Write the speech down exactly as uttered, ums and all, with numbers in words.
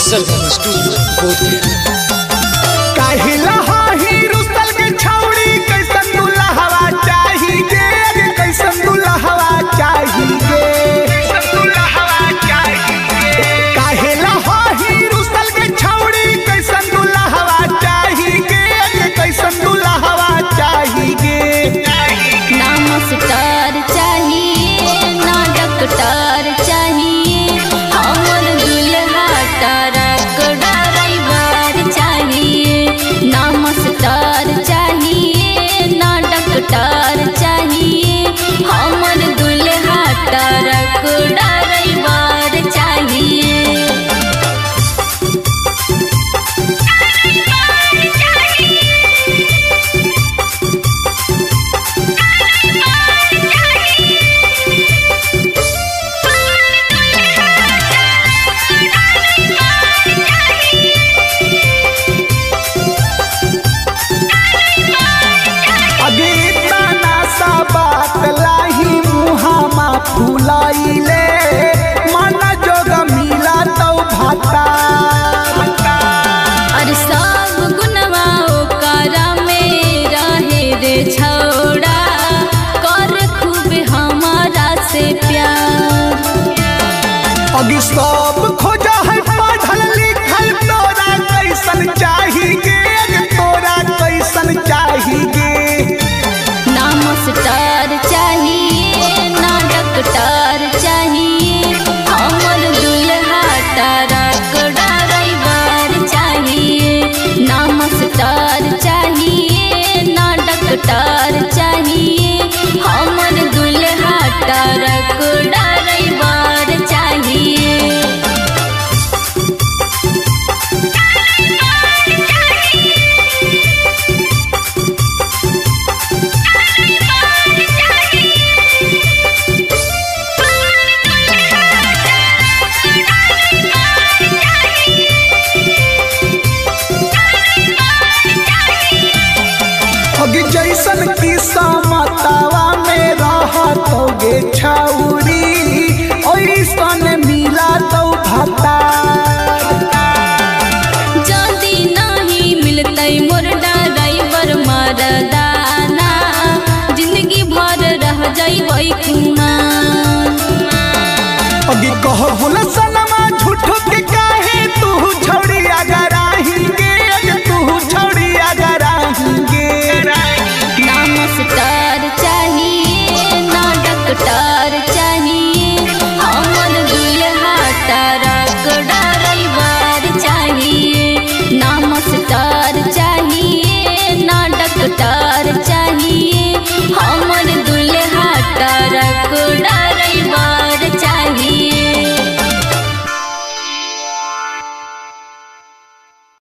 सरगम studio Bodhgaya. काहिला हाही रुसल के छौड़ी कैसन दुल्हवा चाहिए रे कैसन दुल्हवा चाहिए कैसन दुल्हवा चाहिए काहिला हाही रुसल के छौड़ी कैसन दुल्हवा चाहिए रे कैसन दुल्हवा चाहिए। ना मास्टर चाहिए ना डॉक्टर चाहिए हमर दुल्हा ट्रक ड्राइवर चाहिए। ना मास्टर चाहिए ना डॉक्टर चाहिए हमर दुल्हा ट्रक ड्राइवर चाहिए। फुलाइले मन जोग मिला तो भाता और सब गुनवा ओकरा में रहे रे छौड़ा कर खूब हमारा से प्यार। अभी सब खोजा है पढ़ल लिखल तोरा कैसन चाहिए।